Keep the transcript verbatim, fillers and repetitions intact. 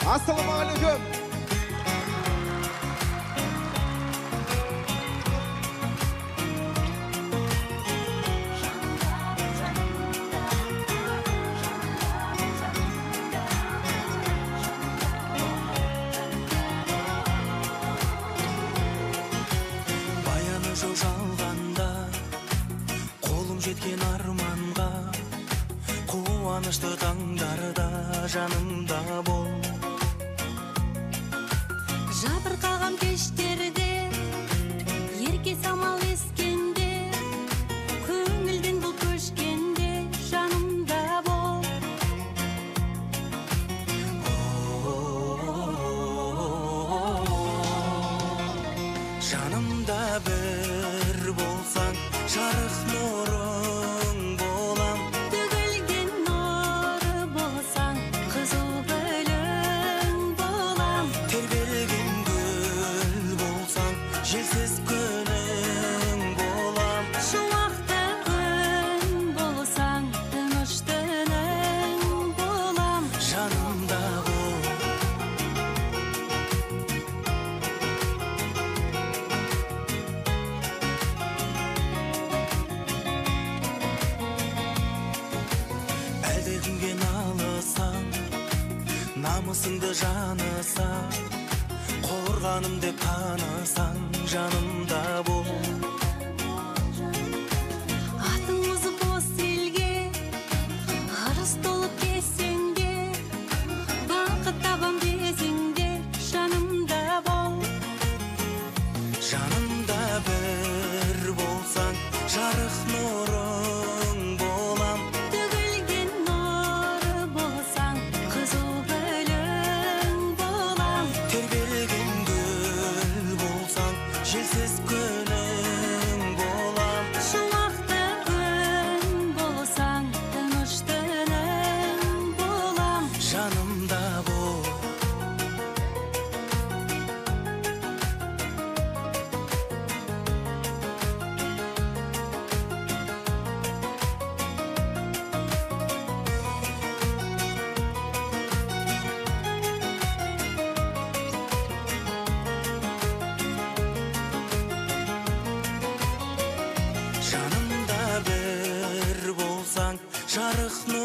Assalamualaikum. Жалғанда қолым жеткен арманға, қуанышты таңдарда жанымда бол. Жабырқаған кештерде, ерке самал ескенде, көңілден бұл көшкенде жанымда бол. Жанымда бір болсаң, жарық нұрың болам. Төгілген нұры болсаң, қызыл гүлің болам. Тербелген гүл болсаң, желсіз күнің болам. Шуақты күн болсаң, тыныш түнің болам. Жанымда бол. Әлде налысаң, намысыңды жаныса, қорғаным деп танысаң, жанымда бол. Атың мұзы бос елге, арыс толып кесеңде, бақыт табам десеңде, жанымда бол. Жанымда бір болсаң, жарық нұрың болам. Төгілген нұры болсаң, қызыл гүлің болам. Тербелген гүл болсаң, желсіз күнің болам. Шуақты күн болсаң, тыныш түнің болам. Жанымда бол. Жанымда бір болсаң, жарық нұрың